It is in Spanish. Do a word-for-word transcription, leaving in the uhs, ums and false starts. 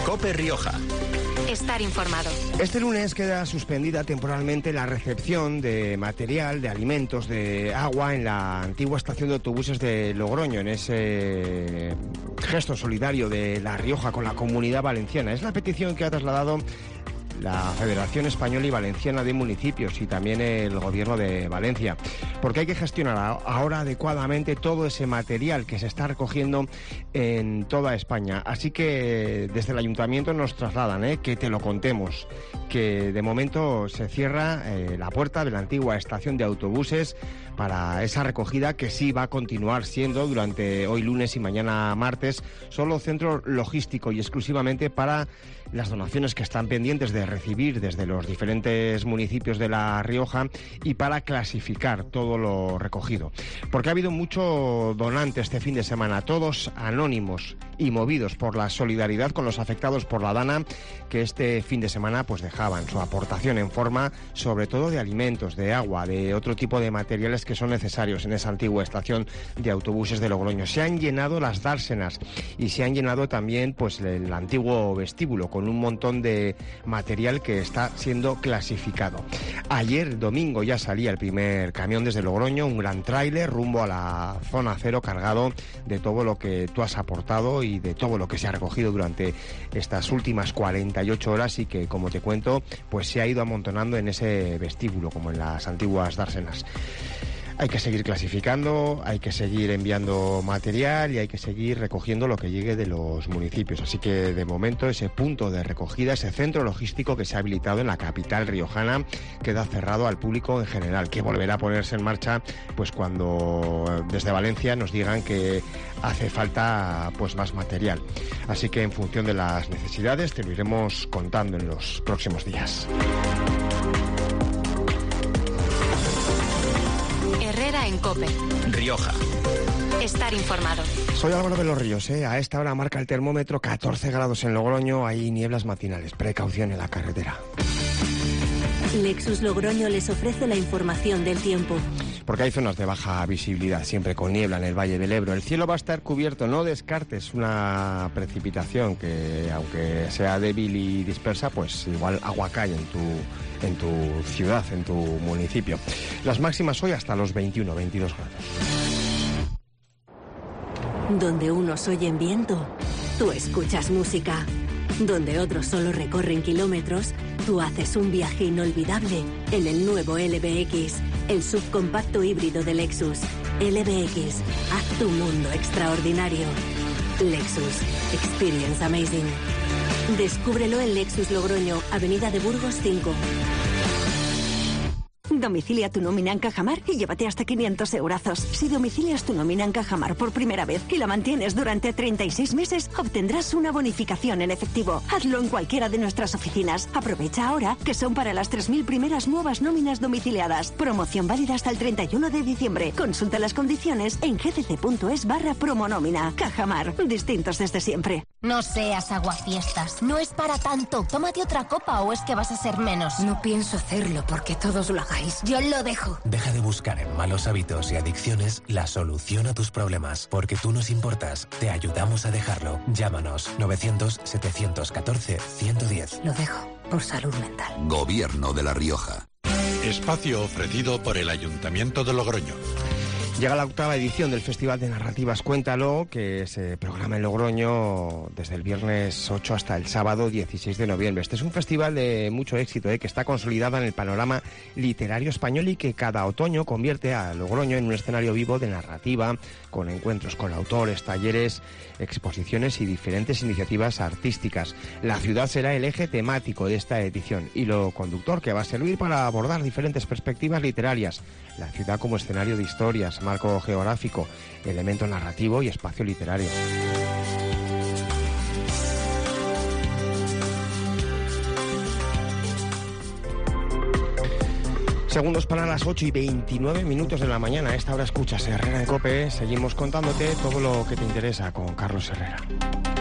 COPE Rioja. Estar informado. Este lunes queda suspendida temporalmente la recepción de material, de alimentos, de agua en la antigua estación de autobuses de Logroño, en ese gesto solidario de La Rioja con la Comunidad Valenciana. Es la petición que ha trasladado la Federación Española y Valenciana de Municipios y también el Gobierno de Valencia, porque hay que gestionar ahora adecuadamente todo ese material que se está recogiendo en toda España. Así que desde el Ayuntamiento nos trasladan, ¿eh? que te lo contemos, que de momento se cierra eh, la puerta de la antigua estación de autobuses para esa recogida, que sí va a continuar siendo durante hoy lunes y mañana martes solo centro logístico y exclusivamente para las donaciones que están pendientes de recibir desde los diferentes municipios de La Rioja y para clasificar todo lo recogido. Porque ha habido mucho donante este fin de semana, todos anónimos y movidos por la solidaridad con los afectados por la Dana, que este fin de semana pues dejaban su aportación en forma sobre todo de alimentos, de agua, de otro tipo de materiales que son necesarios en esa antigua estación de autobuses de Logroño. Se han llenado las dársenas y se han llenado también pues el antiguo vestíbulo con un montón de material que está siendo clasificado. Ayer domingo ya salía el primer camión desde Logroño, un gran tráiler rumbo a la zona cero cargado de todo lo que tú has aportado y de todo lo que se ha recogido durante estas últimas cuarenta y ocho horas y que, como te cuento, pues se ha ido amontonando en ese vestíbulo como en las antiguas dársenas. Hay que seguir clasificando, hay que seguir enviando material y hay que seguir recogiendo lo que llegue de los municipios. Así que de momento ese punto de recogida, ese centro logístico que se ha habilitado en la capital riojana, queda cerrado al público en general, que volverá a ponerse en marcha pues cuando desde Valencia nos digan que hace falta pues más material. Así que en función de las necesidades te lo iremos contando en los próximos días. En COPE Rioja. Estar informado. Soy Álvaro de los Ríos, ¿eh? A esta hora marca el termómetro catorce grados en Logroño, hay nieblas matinales, precaución en la carretera. Lexus Logroño les ofrece la información del tiempo. Porque hay zonas de baja visibilidad, siempre con niebla en el Valle del Ebro. El cielo va a estar cubierto, no descartes una precipitación que, aunque sea débil y dispersa, pues igual agua cae en tu, en tu ciudad, en tu municipio. Las máximas hoy hasta los veintiuno, veintidós grados. Donde unos oyen viento, tú escuchas música. Donde otros solo recorren kilómetros, tú haces un viaje inolvidable en el nuevo L B X, el subcompacto híbrido de Lexus. L B X, haz tu mundo extraordinario. Lexus, experience amazing. Descúbrelo en Lexus Logroño, Avenida de Burgos cinco. Domicilia tu nómina en Cajamar y llévate hasta quinientos eurazos. Si domicilias tu nómina en Cajamar por primera vez y la mantienes durante treinta y seis meses, obtendrás una bonificación en efectivo. Hazlo en cualquiera de nuestras oficinas. Aprovecha ahora que son para las tres mil primeras nuevas nóminas domiciliadas. Promoción válida hasta el treinta y uno de diciembre. Consulta las condiciones en gdc.es barra promonómina. Cajamar, distintos desde siempre. No seas aguafiestas. No es para tanto. Tómate otra copa o es que vas a ser menos. No pienso hacerlo porque todos lo hagáis. Yo lo dejo. Deja de buscar en malos hábitos y adicciones la solución a tus problemas. Porque tú nos importas. Te ayudamos a dejarlo. Llámanos novecientos, setecientos catorce, ciento diez. Lo dejo por salud mental. Gobierno de La Rioja. Espacio ofrecido por el Ayuntamiento de Logroño. Llega la octava edición del Festival de Narrativas Cuéntalo, que se programa en Logroño desde el viernes ocho hasta el sábado dieciséis de noviembre. Este es un festival de mucho éxito, ¿eh? que está consolidado en el panorama literario español y que cada otoño convierte a Logroño en un escenario vivo de narrativa, con encuentros con autores, talleres, exposiciones y diferentes iniciativas artísticas. La ciudad será el eje temático de esta edición y lo conductor que va a servir para abordar diferentes perspectivas literarias. La ciudad como escenario de historias, marco geográfico, elemento narrativo y espacio literario. Segundos para las ocho y veintinueve minutos de la mañana. A esta hora escuchas Herrera en COPE. Seguimos contándote todo lo que te interesa con Carlos Herrera.